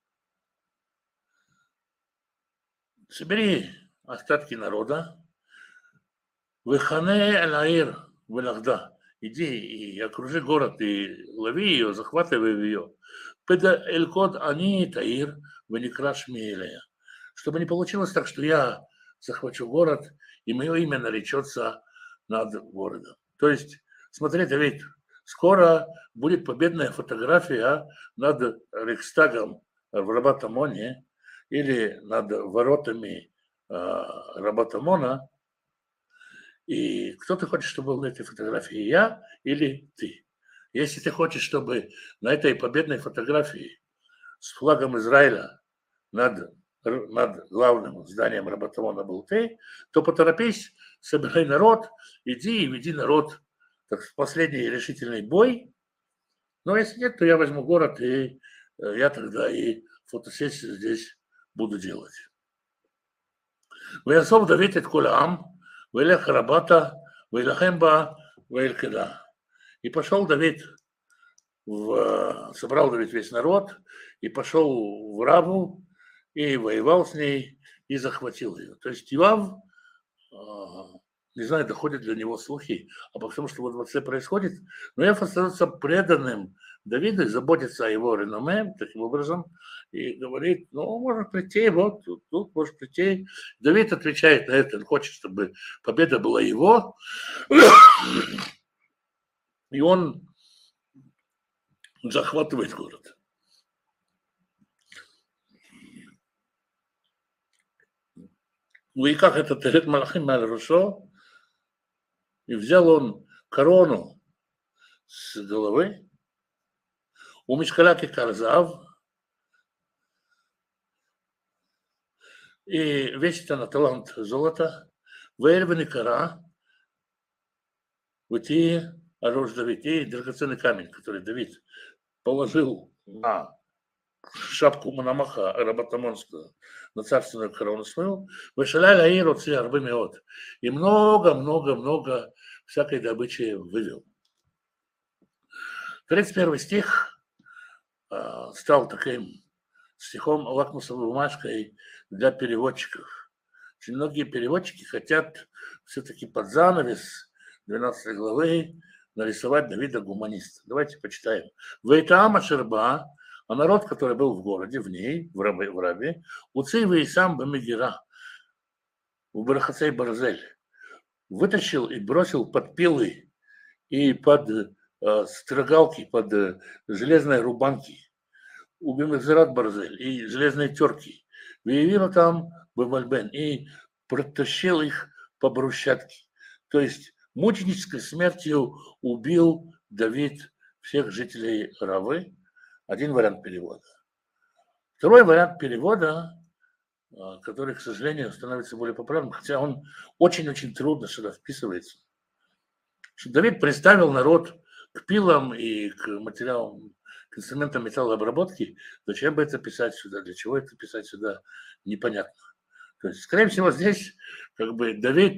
собери остатки народа, Выхане Элаир Велахда, иди и окружи город, и лови ее, захватывай ее. Педа Элькод Ани Таир Веникраш Милея. Чтобы не получилось так, что я захвачу город, и мое имя наречется над городом. То есть, смотри, Давид, скоро будет победная фотография над Рейхстагом в Рабат-Амоне или над воротами Рабат-Амона. И кто ты хочешь, чтобы был на этой фотографии, я или ты? Если ты хочешь, чтобы на этой победной фотографии с флагом Израиля над главным зданием Рабат-Амона был ты, то поторопись, собирай народ, иди и веди народ так, в последний решительный бой. Но если нет, то я возьму город, и я тогда и фотосессию здесь буду делать. ויאסוף דוד את כל העם, וילך רבתה, וילחם בה, וילכדה. И пошел Давид, собрал Давид весь народ, и пошел в Раву, и воевал с ней, и захватил ее. То есть Иоав, не знаю, доходят для него слухи обо всем, что во дворце происходит, но Иоав остается преданным Давиду и заботится о его реноме таким образом, и говорит, ну, может прийти, вот тут может прийти. Давид отвечает на это, он хочет, чтобы победа была его, и он захватывает город. Ну и как это Терет Малахим Аль-Рушо, и взял он корону с головы, у Мишкаляки Карзав, и весит она талант золота, вырванный кора, вот и Арож Давид, и драгоценный камень, который Давид положил на шапку Мономаха Рабатамонскую, на царственную корону свою, вышаляли Аиру Циарбы от, и много всякой добычи вывел. 31 стих стал таким стихом лакмусовой бумажкой для переводчиков. Очень многие переводчики хотят все-таки под занавес 12 главы нарисовать Давида гуманиста. Давайте почитаем. Вейтаама Шерба, а народ, который был в городе, в ней, в Рабе, Уцивы и сам Бамегира, в Барахацей Барзель, вытащил и бросил под пилы и под строгалки, под железные рубанки, у Бемезерат Барзель и железные терки. Выявила там Бамальбен и протащил их по брусчатке. То есть мученической смертью убил Давид всех жителей Равы. Один вариант перевода. Второй вариант перевода, который, к сожалению, становится более популярным, хотя он очень-очень трудно сюда вписывается. Что Давид представил народ к пилам и к материалам, к инструментам металлообработки. Зачем бы это писать сюда? Для чего это писать сюда? Непонятно. То есть, скорее всего, здесь как бы Давид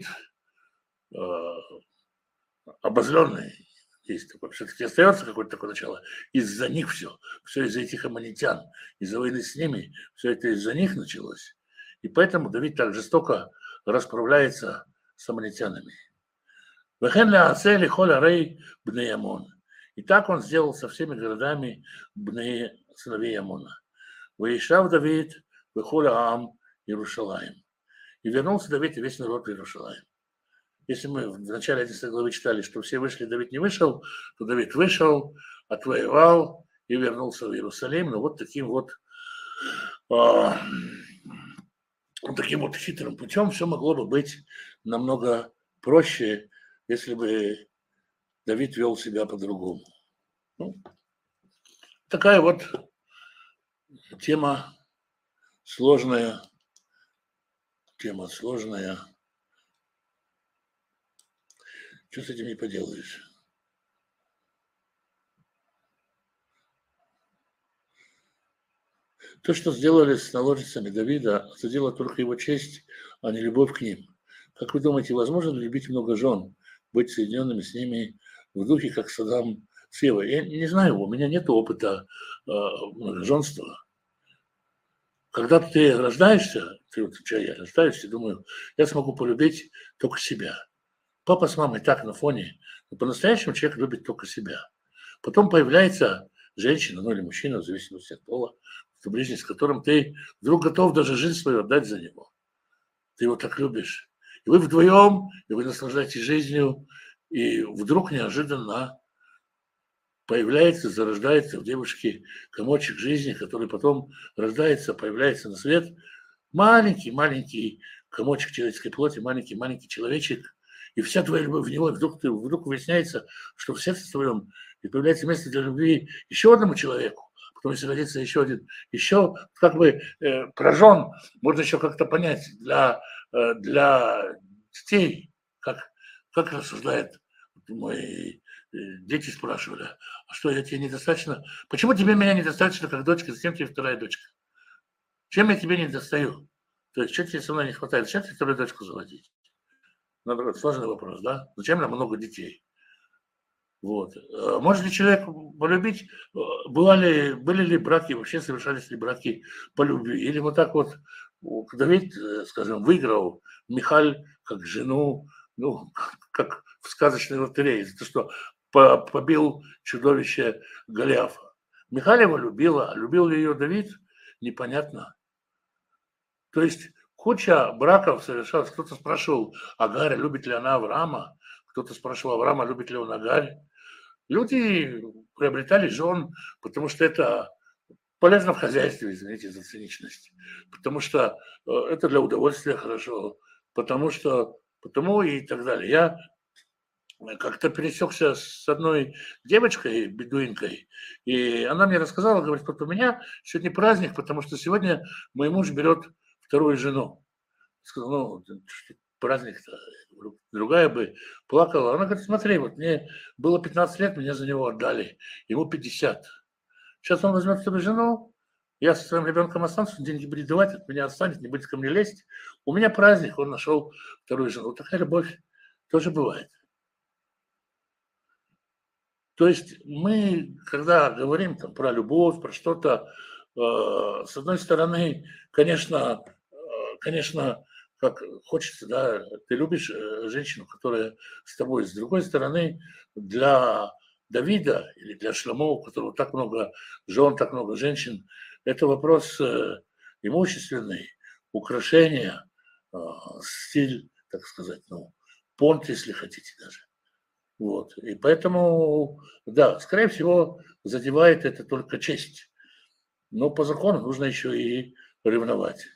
обозленный, есть такое, все-таки остается какое-то такое начало. Из-за них все из-за этих аммонитян, из-за войны с ними, все это из-за них началось. И поэтому Давид так жестоко расправляется с аммонитянами. И так он сделал со всеми городами сыновей Амона. Выезжав Давид, выхода Ам, Иерушалаем. И вернулся Давид и весь народ в Иерушалаем. Если мы в начале 11 главы читали, что все вышли, Давид не вышел, то Давид вышел, отвоевал и вернулся в Иерусалим. Но вот таким вот хитрым путем все могло бы быть намного проще, если бы Давид вел себя по-другому. Ну, такая вот тема сложная. Что с этим не поделаешь? То, что сделали с наложницами Давида, задела только его честь, а не любовь к ним. Как вы думаете, возможно ли любить много жен, быть соединенными с ними в духе, как Саддам с Евой? Я не знаю, у меня нет опыта многоженства. Когда ты рождаешься, я рождаюсь и думаю, я смогу полюбить только себя. Папа с мамой так на фоне, но по-настоящему человек любит только себя. Потом появляется женщина, ну или мужчина, в зависимости от пола, ближний, с которым ты вдруг готов даже жизнь свою отдать за него. Ты его так любишь. И вы вдвоем, и вы наслаждаетесь жизнью, и вдруг неожиданно появляется, зарождается в девушке комочек жизни, который потом рождается, появляется на свет. Маленький комочек человеческой плоти, маленький человечек, и вся твоя любовь в него, вдруг выясняется, что в сердце твоем и появляется место для любви еще одному человеку. Потом, если родится еще один, еще как бы прожжен, можно еще как-то понять, для детей, как рассуждает мой дети спрашивали, а что, я тебе недостаточно? Почему тебе меня недостаточно как дочка, зачем тебе вторая дочка? Чем я тебе не достаю? То есть, что тебе со мной не хватает? Зачем тебе вторую дочку заводить? Наоборот, сложный вопрос, да? Зачем нам много детей? Вот. Может ли человек полюбить? Были ли браки, вообще совершались ли браки по любви? Или вот так вот Давид, скажем, выиграл Михаль как жену, ну, как в сказочной лотерее, за то, что побил чудовище Голиафа. Михаль его любила, а любил ли ее Давид, непонятно. То есть куча браков совершалась. Кто-то спрашивал Агарь, любит ли она Авраама, кто-то спрашивал Авраама, любит ли он Агарь. Люди приобретали жен, потому что это полезно в хозяйстве, извините за циничность, потому что это для удовольствия хорошо, потому и так далее. Я как-то пересекся с одной девочкой, бедуинкой, и она мне рассказала, говорит, вот у меня сегодня праздник, потому что сегодня мой муж берет вторую жену. Сказал, ну, праздник-то, другая бы плакала. Она говорит, смотри, вот мне было 15 лет, меня за него отдали, ему 50. Сейчас он возьмет себе жену, я со своим ребенком останусь, деньги будет давать, от меня отстанет, не будет ко мне лезть. У меня праздник, он нашел вторую жену. Вот такая любовь тоже бывает. То есть мы, когда говорим там, про любовь, про что-то, с одной стороны, конечно, как хочется, да, ты любишь женщину, которая с тобой. С другой стороны, для Давида или для Шломо, у которого так много жен, так много женщин, это вопрос имущественный, украшения, стиль, так сказать, ну, понт, если хотите даже. Вот. И поэтому, да, скорее всего, задевает это только честь. Но по закону нужно еще и ревновать.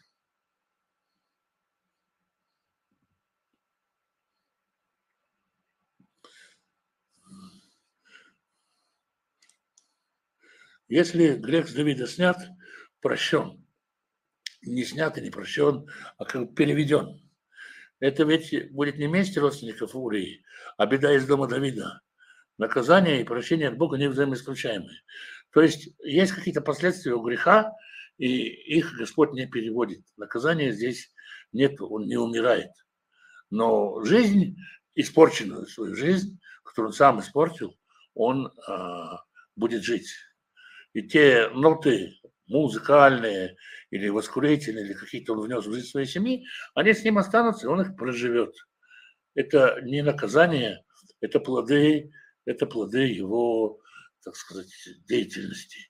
Если грех с Давида снят, прощен. Не снят и не прощен, а как переведен. Это ведь будет не месть родственников Урии, а беда из дома Давида. Наказание и прощение от Бога не взаимоисключаемы. То есть есть какие-то последствия у греха, и их Господь не переводит. Наказания здесь нет, он не умирает. Но жизнь, испорченную свою жизнь, которую он сам испортил, он будет жить. И те ноты музыкальные или воскурительные, или какие-то он внес в жизнь своей семьи, они с ним останутся, и он их проживет. Это не наказание, это плоды его, так сказать, деятельности.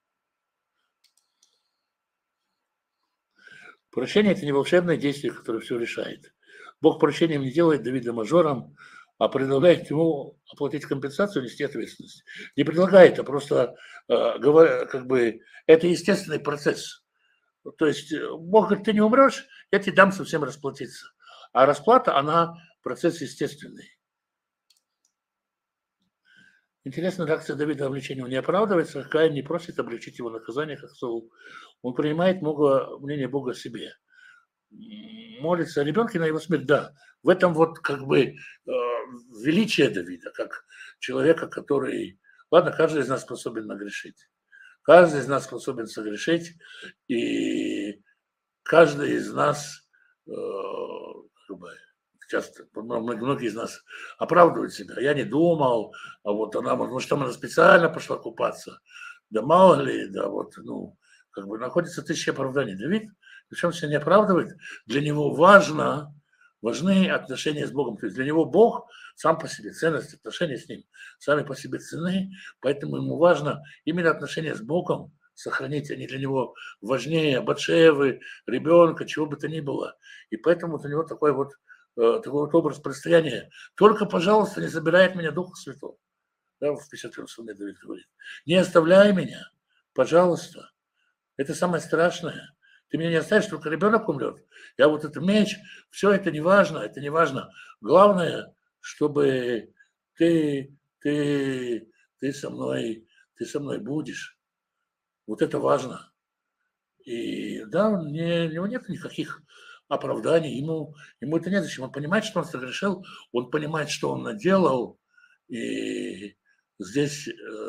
Прощение – это не волшебное действие, которое все решает. Бог прощением не делает Давида мажором, а предлагает ему оплатить компенсацию, нести ответственность. Не предлагает, а просто как бы это естественный процесс. То есть Бог говорит, ты не умрешь, я тебе дам совсем расплатиться. А расплата, она процесс естественный. Интересно, реакция Давида обличения. Он не оправдывается, Каин не просит облегчить его наказание, как Саул. Он принимает мнение Бога себе. Молится о ребенке на его смерть, да. В этом вот как бы величие Давида, как человека, который... Ладно, каждый из нас способен нагрешить. Каждый из нас способен согрешить, и каждый из нас, часто, многие из нас оправдывают себя. Я не думал, а вот она, может, она специально пошла купаться. Да мало ли, да вот, находится тысяча оправданий. Давид, причем себя не оправдывает, для него важны отношения с Богом. То есть для него Бог сам по себе, ценность отношения с Ним сами по себе ценны, поэтому ему важно именно отношения с Богом сохранить. Они для него важнее Батшевы, ребенка, чего бы то ни было. И поэтому вот у него такой вот образ предстояния. Только, пожалуйста, не забирай от меня Духа Святого. Да, в 51-м псалме Давид говорит. Не оставляй меня, пожалуйста. Это самое страшное. Ты меня не оставишь, только ребенок умрет. Я вот этот меч, все это не важно, это не важно. Главное, чтобы ты со мной будешь. Вот это важно. И да, у него нет никаких оправданий, ему это незачем. Он понимает, что он согрешил, он понимает, что он наделал, и здесь,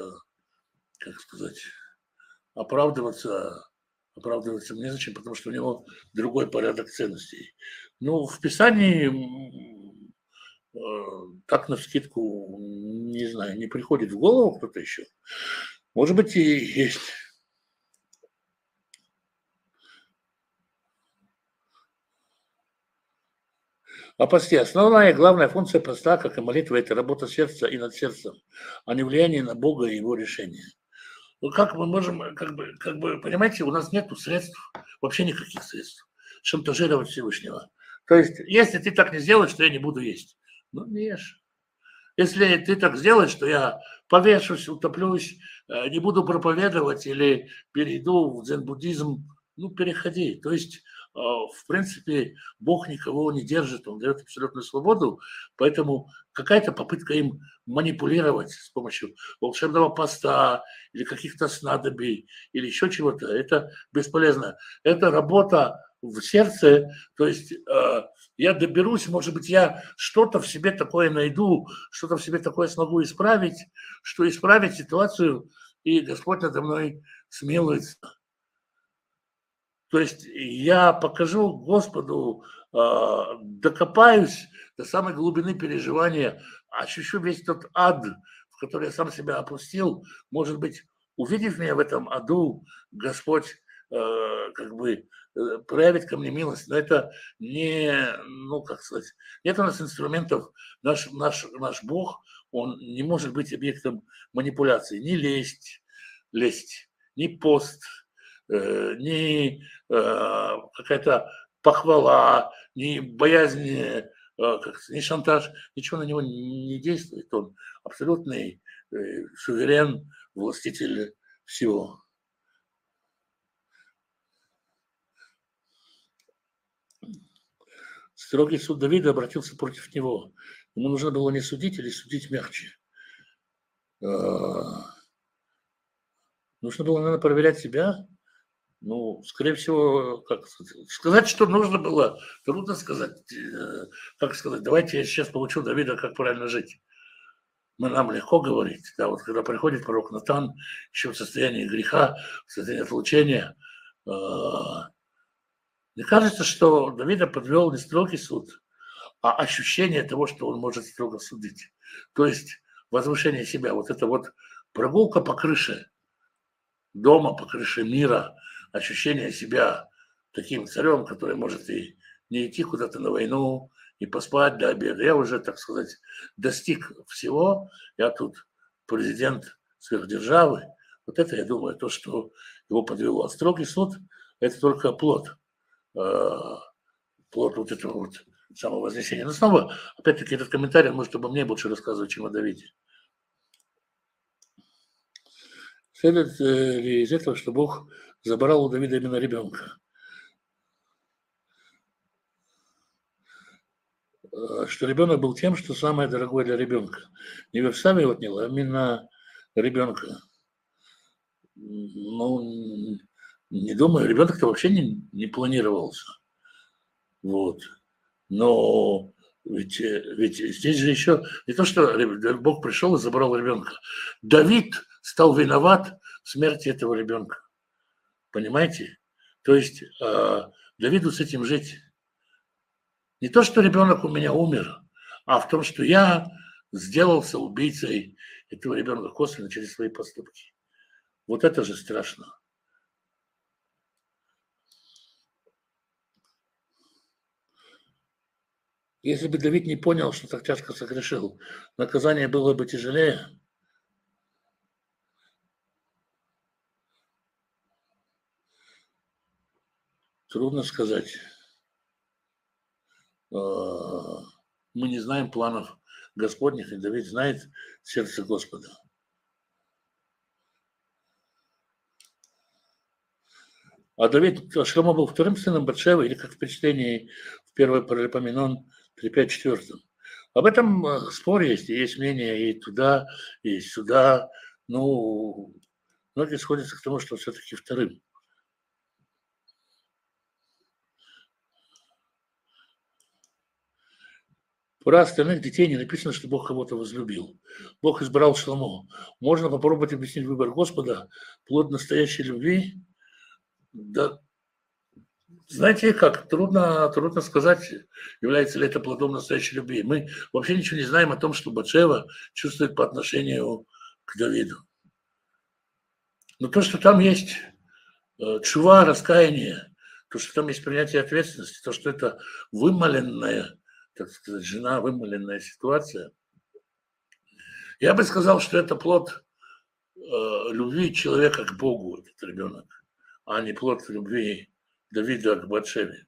оправдываться незачем, потому что у него другой порядок ценностей. Ну, в Писании так навскидку, не знаю, не приходит в голову кто-то еще. Может быть, и есть. О посте. Основная и главная функция поста, как и молитва, это работа сердца и над сердцем, а не влияние на Бога и его решения. Ну, как мы можем, понимаете, у нас нет средств, вообще никаких средств, шантажировать Всевышнего. То есть, если ты так не сделаешь, то я не буду есть. Ну, не ешь. Если ты так сделаешь, что я повешусь, утоплюсь, не буду проповедовать или перейду в дзен-буддизм, переходи. То есть, в принципе, Бог никого не держит, Он дает абсолютную свободу, поэтому какая-то попытка им манипулировать с помощью волшебного поста или каких-то снадобий или еще чего-то, это бесполезно. Это работа в сердце, то есть я доберусь, может быть, я что-то в себе такое найду, что-то в себе такое смогу исправить, что исправить ситуацию, и Господь надо мной смилуется. То есть я покажу Господу, докопаюсь до самой глубины переживания, ощущу весь тот ад, в который я сам себя опустил. Может быть, увидев меня в этом аду, Господь проявит ко мне милость. Но это не, нет у нас инструментов. Наш Бог, Он не может быть объектом манипуляции. Ни лесть, ни пост, ни какая-то похвала, ни боязнь, ни шантаж, ничего на него не действует. Он абсолютный суверен, властитель всего. Строгий суд Давида обратился против него. Ему нужно было не судить или судить мягче. Нужно было, наверное, проверять себя. Скорее всего, сказать, что нужно было, трудно сказать. Давайте я сейчас получу Давида, как правильно жить. Нам легко говорить, да, вот когда приходит пророк Натан, еще в состоянии греха, в состоянии отлучения, мне кажется, что Давида подвел не строгий суд, а ощущение того, что он может строго судить. То есть возвышение себя, вот это вот прогулка по крыше дома, по крыше мира, ощущение себя таким царем, который может и не идти куда-то на войну, и поспать до обеда. Я уже, так сказать, достиг всего. Я тут президент сверхдержавы. Вот это, я думаю, то, что его подвело. А строгий суд – это только плод вот этого вот самовознесения. Но снова, опять-таки, этот комментарий может обо мне больше рассказывать, чем о Давиде. Следует ли из этого, что Бог забрал у Давида именно ребенка? Что ребенок был тем, что самое дорогое для ребенка. Не Вифсавия его отняла, а именно ребенка. Не думаю, ребенок-то вообще не планировался. Вот. Но ведь здесь же еще не то, что Бог пришел и забрал ребенка. Давид стал виноват смерти этого ребенка. Понимаете? То есть Давиду с этим жить. Не то, что ребенок у меня умер, а в том, что я сделался убийцей этого ребенка косвенно через свои поступки. Вот это же страшно. Если бы Давид не понял, что так тяжко согрешил, наказание было бы тяжелее. Трудно сказать. Мы не знаем планов Господних, и Давид знает сердце Господа. А Давид, Шломо был вторым сыном Батшевы, или как в впечатлении в 1 Паралипоменон 3:5-4. Об этом спор есть мнение и туда, и сюда. Ну, многие сходятся к тому, что все-таки вторым. Про остальных детей не написано, что Бог кого-то возлюбил. Бог избрал Шломо. Можно попробовать объяснить выбор Господа, плод настоящей любви. Да, знаете как, трудно сказать, является ли это плодом настоящей любви. Мы вообще ничего не знаем о том, что Батшева чувствует по отношению к Давиду. Но то, что там есть тшува, раскаяние, то, что там есть принятие ответственности, то, что это вымоленная, так сказать, жена, вымоленная ситуация, я бы сказал, что это плод любви человека к Богу, этот ребенок, а не плод любви Давида к Батшеве.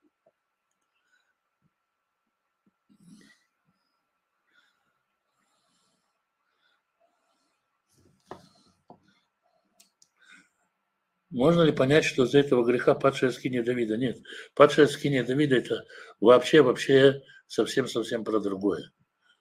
Можно ли понять, что из-за этого греха падшая скиния Давида? Нет. Падшая скиния Давида – это вообще совсем про другое.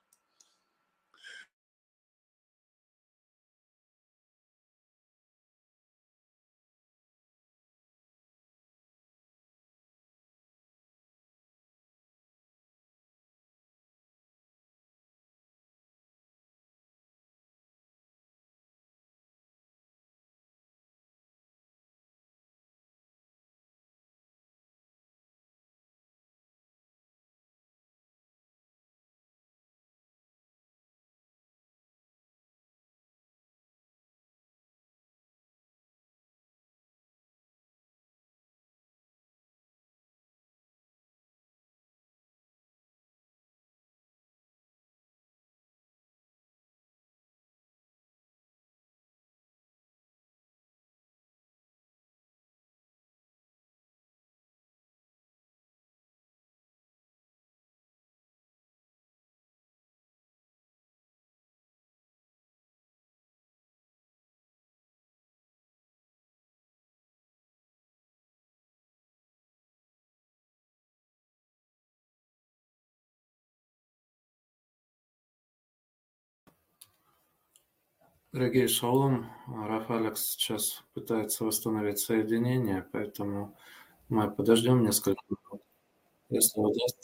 Дорогие шалом, Раф Алекс сейчас пытается восстановить соединение, поэтому мы подождем несколько минут. Если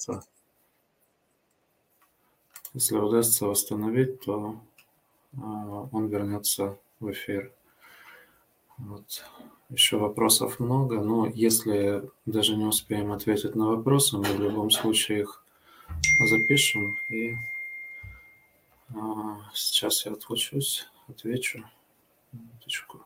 удастся восстановить, то он вернется в эфир. Вот. Еще вопросов много, но если даже не успеем ответить на вопросы, мы в любом случае их запишем. И сейчас я отлучусь, отвечу. Минуточку.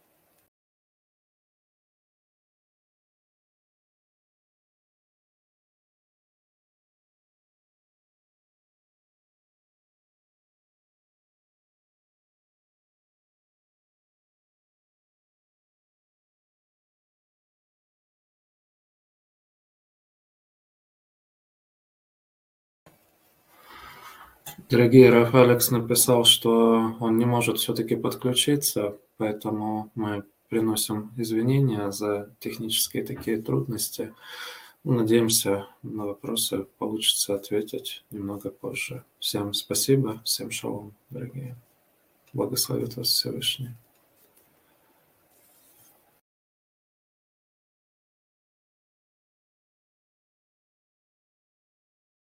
Дорогие, Раф Алекс написал, что он не может все-таки подключиться, поэтому мы приносим извинения за технические такие трудности. Надеемся, на вопросы получится ответить немного позже. Всем спасибо, всем шалом, дорогие. Благословит вас Всевышний.